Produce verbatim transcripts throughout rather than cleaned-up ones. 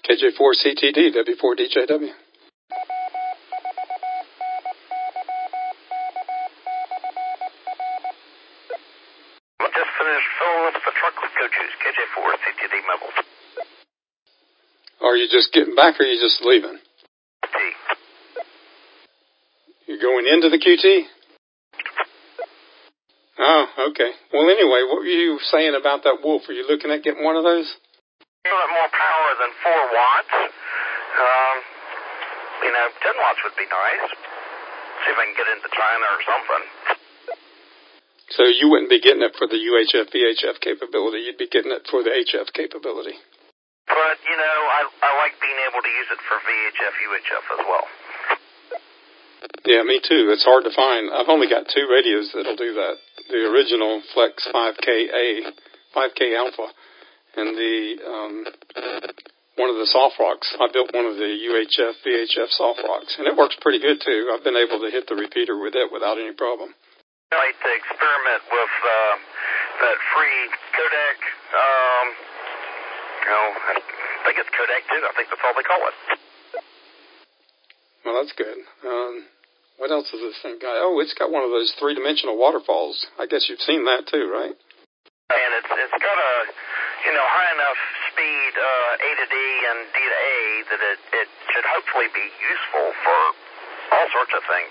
K J four C T D, W four D J W. Just finished filling up the truck with coaches, K J four C T D Mobile. Are you just getting back or are you just leaving? T. You're going into the Q T? Oh, okay. Well, anyway, what were you saying about that Wolf? Are you looking at getting one of those? A little bit more power than four watts. Um, you know, ten watts would be nice. See if I can get into China or something. So you wouldn't be getting it for the U H F V H F capability. You'd be getting it for the H F capability. But, you know, I, I like being able to use it for V H F, U H F as well. Yeah, me too. It's hard to find. I've only got two radios that'll do that. The original Flex five K A, five K Alpha, and the um, one of the soft rocks. I built one of the U H F, V H F soft rocks, and it works pretty good too. I've been able to hit the repeater with it without any problem. I like to experiment with uh, that free codec. Um, you know, I think it's codec too. I think that's all they call it. Well, that's good. Um, what else has this thing got? Oh, it's got one of those three-dimensional waterfalls. I guess you've seen that too, right? And it's it's got a, you know, high enough speed uh, A to D and D to A that it, it should hopefully be useful for all sorts of things.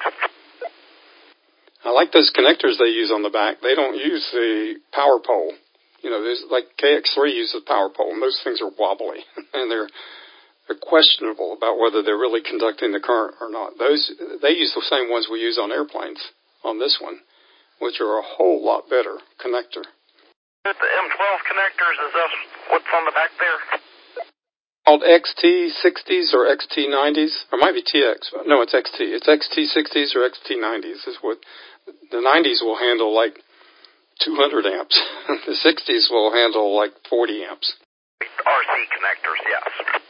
I like those connectors they use on the back. They don't use the power pole. You know, there's like K X three uses power pole, and those things are wobbly, and they're they're questionable about whether they're really conducting the current or not. Those they use the same ones we use on airplanes on this one, which are a whole lot better connector. The M twelve connectors, is that what's on the back there? Called X T sixties or X T nineties, or it might be T X. No, it's X T. It's X T sixties or X T nineties is what. The nineties will handle like two hundred amps. The sixties will handle like forty amps. R C connectors, yes.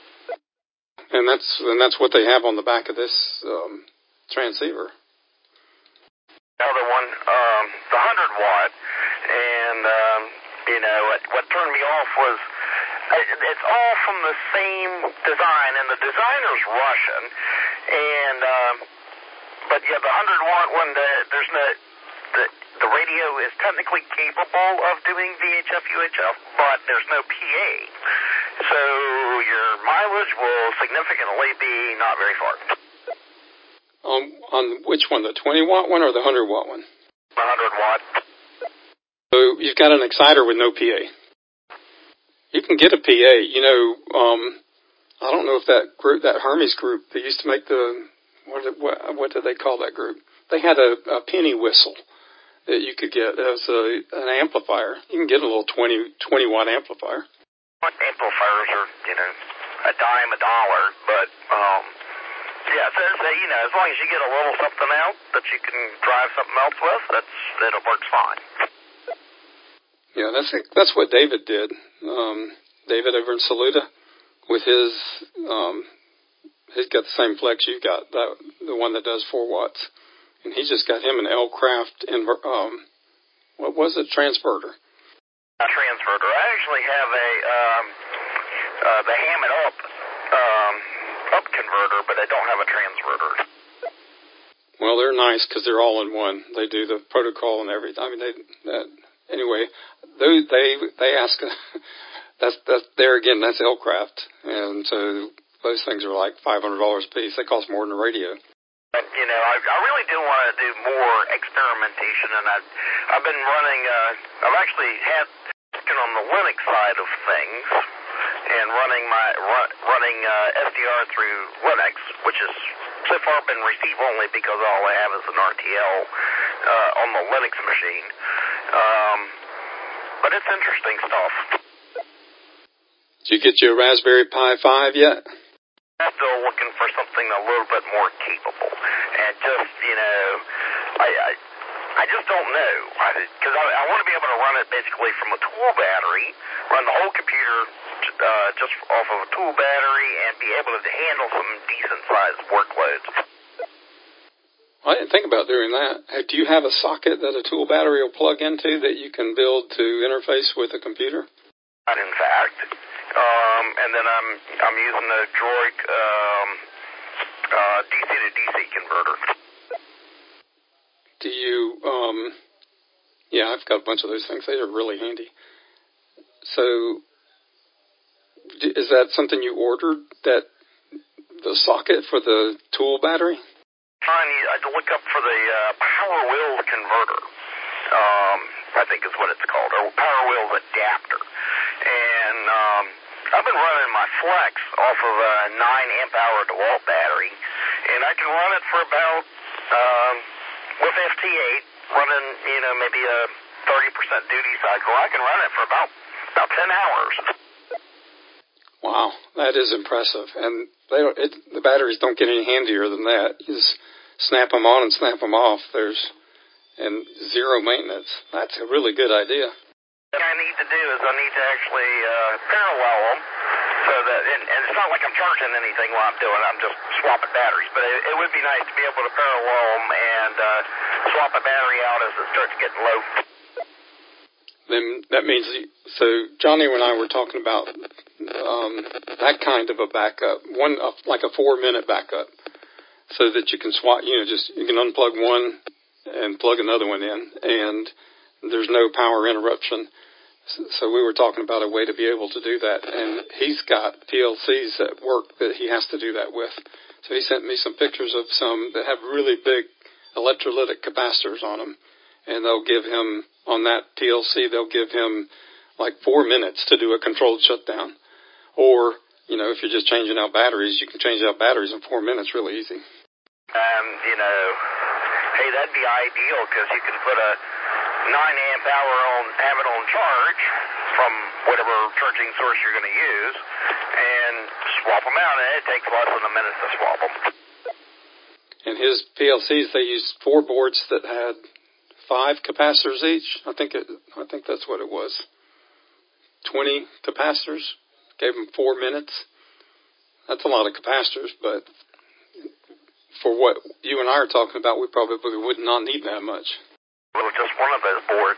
And that's and that's what they have on the back of this um, transceiver. Another one, um, the one hundred watt, and um, you know what, what turned me off was it's all from the same design, and the designer's Russian, and um, but yeah, the one hundred watt one, the, there's no the the radio is technically capable of doing V H F, U H F, but there's no P A. So your mileage will significantly be not very far. Um, on which one, the twenty watt one or the one hundred watt one? one hundred watt. So you've got an exciter with no P A. You can get a P A. You know, um, I don't know if that group, that Hermes group, they used to make the, what did, what, what did they call that group? They had a, a penny whistle that you could get as a, an amplifier. You can get a little twenty, twenty watt amplifier. Amplifiers are, you know, a dime a dollar, but, um, yeah, so, so, you know, as long as you get a little something out that you can drive something else with, that's, it works fine. Yeah, that's that's what David did. Um, David over in Saluda with his, um, he's got the same flex you've got, that, the one that does four watts. And he just got him an L-Craft, inver, um, what was it, transverter. A transverter. I actually have a, um, uh, the Hammond up, um, up converter, but I don't have a transverter. Well, they're nice because they're all in one. They do the protocol and everything. I mean, they, that, anyway, they, they, they ask, that's, that's, there again, that's L-Craft. And so those things are like five hundred dollars a piece. They cost more than a radio. But, you know, I, I really do want to do more experimentation, and I've, I've been running, uh, I've actually had, working on the Linux side of things, and running my, run, running, uh, S D R through Linux, which is so far been receive only because all I have is an R T L, uh, on the Linux machine. Um, but it's interesting stuff. Did you get your Raspberry Pi five yet? I'm still looking for something a little bit more capable, and just, you know, I, I, I just don't know, because I, I want to be able to run it basically from a tool battery, run the whole computer uh, just off of a tool battery, and be able to handle some decent-sized workloads. I didn't think about doing that. Do you have a socket that a tool battery will plug into that you can build to interface with a computer? But in fact, um, and then I'm I'm using the Droid um, uh, D C to D C converter. Do you? Um, yeah, I've got a bunch of those things. They are really handy. So, is that something you ordered? That the socket for the tool battery? I need I had to look up for the uh, Power Wheels converter. Um, I think is what it's called, or Power Wheels adapter. And um, I've been running my Flex off of a nine amp hour DeWalt battery, and I can run it for about um, with F T eight running, you know, maybe a thirty percent duty cycle. I can run it for about about ten hours. Wow, that is impressive. And they don't, it, the batteries don't get any handier than that. You just snap them on and snap them off. There's and zero maintenance. That's a really good idea. What I need to do is I need to actually uh, parallel them so that, and, and it's not like I'm charging anything while I'm doing it. I'm just swapping batteries. But it, it would be nice to be able to parallel them and uh, swap a battery out as it starts getting low. Then that means, so Johnny and I were talking about um, that kind of a backup, one uh, like a four-minute backup, so that you can swap, you know, just you can unplug one and plug another one in, and there's no power interruption. So we were talking about a way to be able to do that, and he's got P L Cs at work that he has to do that with. So he sent me some pictures of some that have really big electrolytic capacitors on them, and they'll give him, on that P L C, they'll give him like four minutes to do a controlled shutdown. Or, you know, if you're just changing out batteries, you can change out batteries in four minutes really easy. Um, you know, hey, that'd be ideal because you can put a nine amp hour on, have it on charge from whatever charging source you're going to use, and swap them out, and it takes less than a minute to swap them. And his P L Cs, they used four boards that had five capacitors each. I think it. I think that's what it was. Twenty capacitors. Gave them four minutes. That's a lot of capacitors, but for what you and I are talking about, we probably would not need that much. Well, just one of those boards.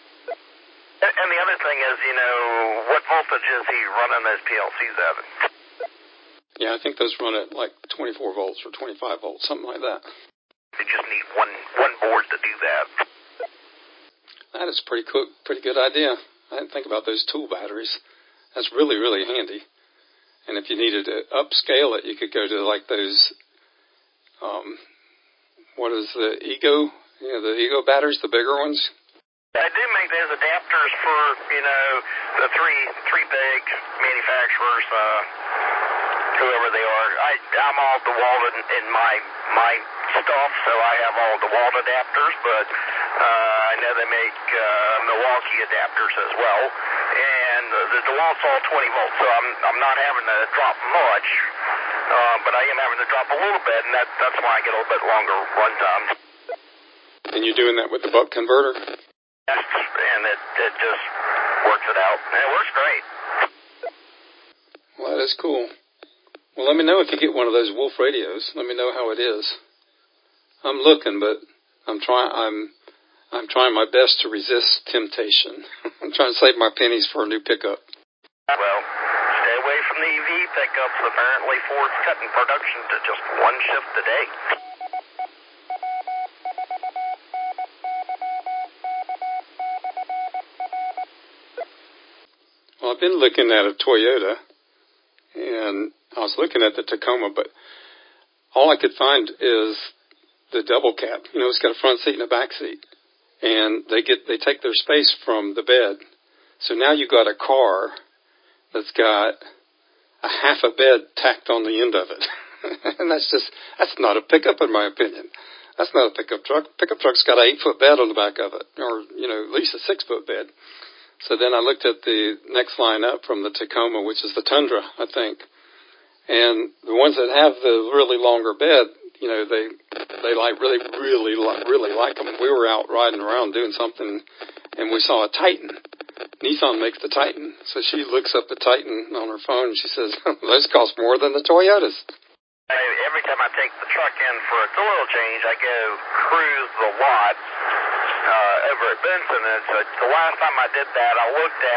And the other thing is, you know, what voltage is he running those P L Cs at? Yeah, I think those run at like twenty-four volts or twenty-five volts, something like that. You just need one one board to do that. That is a pretty cool, pretty good idea. I didn't think about those tool batteries. That's really, really handy. And if you needed to upscale it, you could go to like those, um, what is the Ego, you know, the Ego batteries, the bigger ones. I do make those adapters for, you know, the three three big manufacturers, uh, whoever they are. I, I'm all DeWalt in, in my my stuff, so I have all DeWalt adapters, but uh, I know they make uh, Milwaukee adapters as well. And the DeWalt's all twenty volts, so I'm I'm not having to drop much, uh, but I am having to drop a little bit, and that that's why I get a little bit longer run time. And you're doing that with the buck converter? Yes, and it it just works it out, and it works great. Well, that is cool. Well, let me know if you get one of those Wolf radios. Let me know how it is. I'm looking, but I'm trying. I'm I'm trying my best to resist temptation. I'm trying to save my pennies for a new pickup. Well, stay away from the E V pickups. Apparently, Ford's cutting production to just one shift a day. Well, I've been looking at a Toyota, and I was looking at the Tacoma, but all I could find is the double cab. You know, it's got a front seat and a back seat. And they get they take their space from the bed. So now you've got a car that's got a half a bed tacked on the end of it. And that's just, that's not a pickup in my opinion. That's not a pickup truck. Pickup truck's got an eight-foot bed on the back of it, or, you know, at least a six-foot bed. So then I looked at the next line up from the Tacoma, which is the Tundra, I think. And the ones that have the really longer bed, you know, they they like really, really, really like them. We were out riding around doing something, and we saw a Titan. Nissan makes the Titan. So she looks up the Titan on her phone, and she says, those cost more than the Toyotas. Every time I take the truck in for its oil change, I go cruise the lot uh, over at Benson. And so the last time I did that, I looked at them,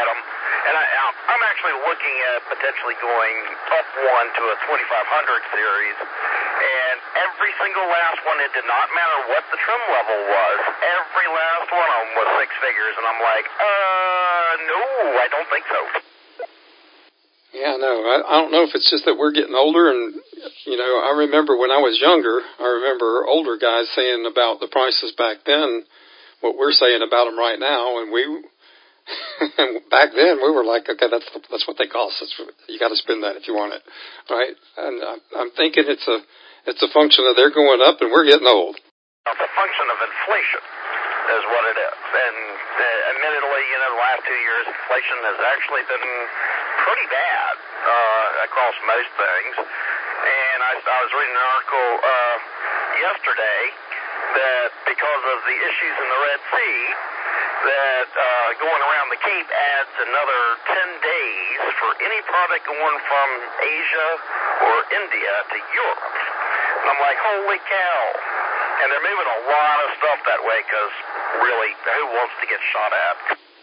and I, I'm actually looking at potentially going up one to a twenty-five hundred series, and every single last one, it did not matter what the trim level was. Every last one of them was six figures, and I'm like, uh, no, I don't think so. Yeah, no, I, I don't know if it's just that we're getting older, and, you know, I remember when I was younger, I remember older guys saying about the prices back then, what we're saying about them right now, and we, and back then we were like, okay, that's that's what they cost. That's, you got to spend that if you want it, right? And I'm, I'm thinking it's a it's a function of they're going up and we're getting old. It's a function of inflation, is what it is. And uh, admittedly, you know, the last two years, inflation has actually been pretty bad uh, across most things. And I, I was reading an article uh, yesterday that because of the issues in the Red Sea, that uh, going around the Cape adds another ten days for any product going from Asia or India to Europe. And I'm like, holy cow. And they're moving a lot of stuff that way because, really, who wants to get shot at?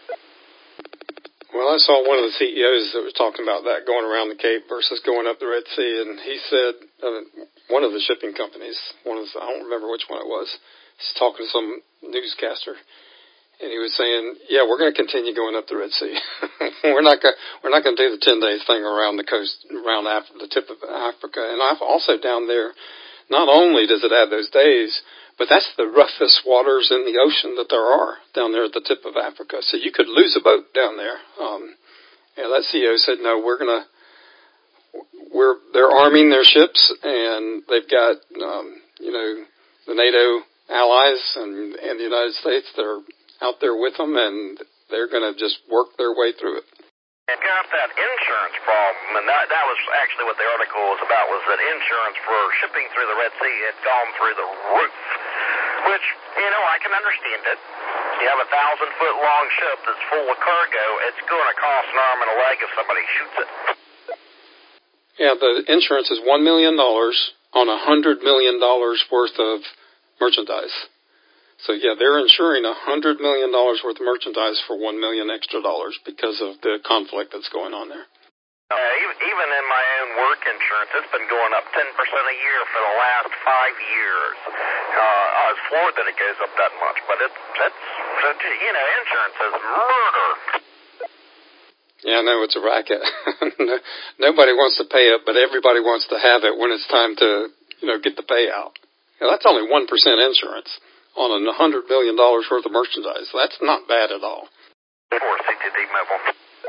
Well, I saw one of the C E Os that was talking about that, going around the Cape versus going up the Red Sea, and he said, uh, one of the shipping companies, one of the, I don't remember which one it was, he's talking to some newscaster, and he was saying, yeah, we're going to continue going up the Red Sea. we're not going we're not going to do the ten days thing around the coast, around Af- the tip of Africa. And I've also down there, not only does it add those days, but that's the roughest waters in the ocean that there are down there at the tip of Africa. So you could lose a boat down there. Um, yeah, that C E O said, no, we're going to, we're, they're arming their ships, and they've got, um, you know, the NATO allies and, and the United States that are out there with them, and they're going to just work their way through it. It got that insurance problem, and that, that was actually what the article was about, was that insurance for shipping through the Red Sea had gone through the roof, which, you know, I can understand it. You have a thousand-foot-long ship that's full of cargo, it's going to cost an arm and a leg if somebody shoots it. Yeah, the insurance is one million dollars on one hundred million dollars worth of merchandise. So, yeah, they're insuring one hundred million dollars worth of merchandise for one million dollars extra dollars because of the conflict that's going on there. Uh, even, even in my own work insurance, it's been going up ten percent a year for the last five years. Uh, I was floored that it goes up that much, but it's, it's, it's you know, insurance is murder. Yeah, no, it's a racket. Nobody wants to pay it, but everybody wants to have it when it's time to, you know, get the payout. Now, that's only one percent insurance on a one hundred million dollars worth of merchandise. That's not bad at all. For C T D Mobile.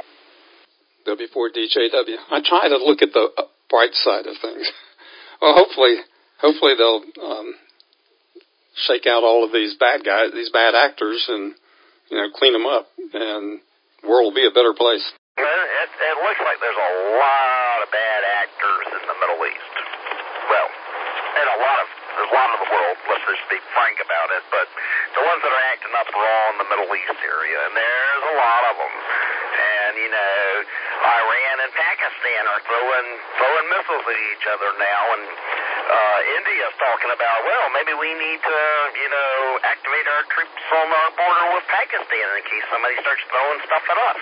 W four D J W. I try to look at the bright side of things. Well, hopefully, hopefully they'll um, shake out all of these bad guys, these bad actors, and, you know, clean them up, and the world will be a better place. It, it, it looks like there's a lot of bad actors in the Middle East. Well, and a lot of There's a lot of the world, let's just be frank about it, but the ones that are acting up are all in the Middle East area, and there's a lot of them. And, you know, Iran and Pakistan are throwing throwing missiles at each other now, and uh, India's talking about, well, maybe we need to, you know, activate our troops on our border with Pakistan in case somebody starts throwing stuff at us.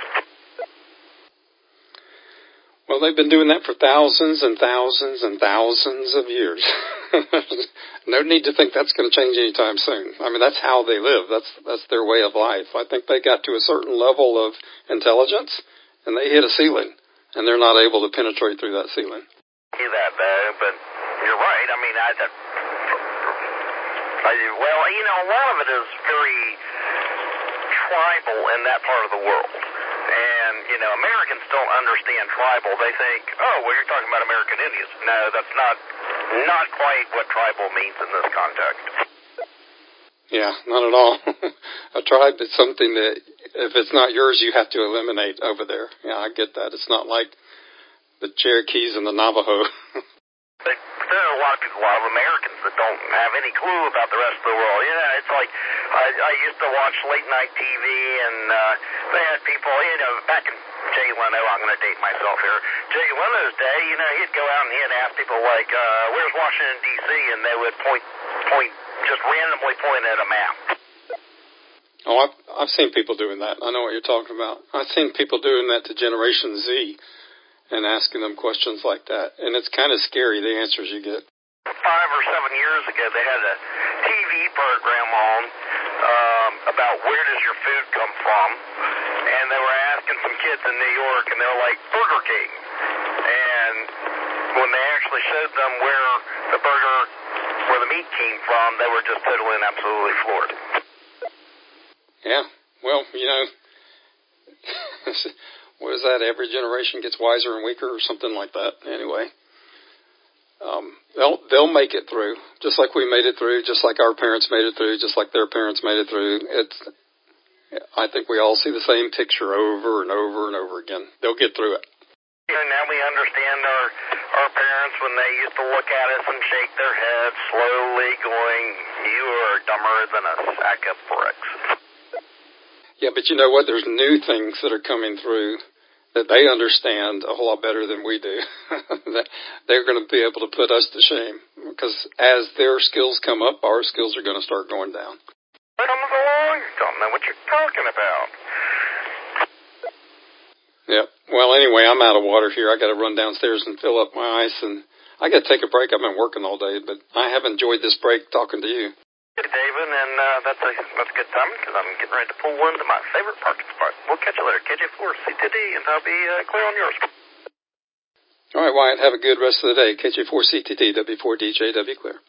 Well, they've been doing that for thousands and thousands and thousands of years. No need to think that's going to change anytime soon. I mean, that's how they live. That's that's their way of life. I think they got to a certain level of intelligence, and they hit a ceiling, and they're not able to penetrate through that ceiling. See that, though, but you're right. I mean, I, I, well, you know, a lot of it is very tribal in that part of the world. And, you know, Americans don't understand tribal. They think, oh, well, you're talking about American Indians. No, that's not not quite what tribal means in this context. Yeah, not at all. A tribe is something that, if it's not yours, you have to eliminate over there. Yeah, I get that. It's not like the Cherokees and the Navajo. But there are a lot of people, a lot of Americans that don't have any clue about the rest of the world. You know, it's like I, I used to watch late night T V, and uh, they had people, you know, back in Jay Leno, I'm going to date myself here. Jay Leno's day, you know, he'd go out and he'd ask people like, uh, "Where's Washington D C?" and they would point, point, just randomly point at a map. Oh, I've, I've seen people doing that. I know what you're talking about. I've seen people doing that to Generation Z and asking them questions like that. And it's kind of scary, the answers you get. Five or seven years ago, they had a T V program on um, about where does your food come from, and they were asking some kids in New York, and they were like, Burger King. And when they actually showed them where the burger, where the meat came from, they were just totally and absolutely floored. Yeah, well, you know, what is that? Every generation gets wiser and weaker or something like that. Anyway. Um, they'll they'll make it through, just like we made it through, just like our parents made it through, just like their parents made it through. It's, I think we all see the same picture over and over and over again. They'll get through it. And now we understand our our parents when they used to look at us and shake their heads slowly, going, "You are dumber than a sack of bricks." Yeah, but you know what? There's new things that are coming through that they understand a whole lot better than we do. That they're going to be able to put us to shame, because as their skills come up, our skills are going to start going down. Comes along, you don't know what you're talking about. Yep. Well, anyway, I'm out of water here. I got to run downstairs and fill up my ice, and I got to take a break. I've been working all day, but I have enjoyed this break talking to you. Hey, David, and uh, that's a that's a good time because I'm getting ready to pull into my favorite parking spot. We'll catch you later, K J four C T D, and I'll be uh, clear on yours. All right, Wyatt, have a good rest of the day. K J four C T D, W four D J W clear.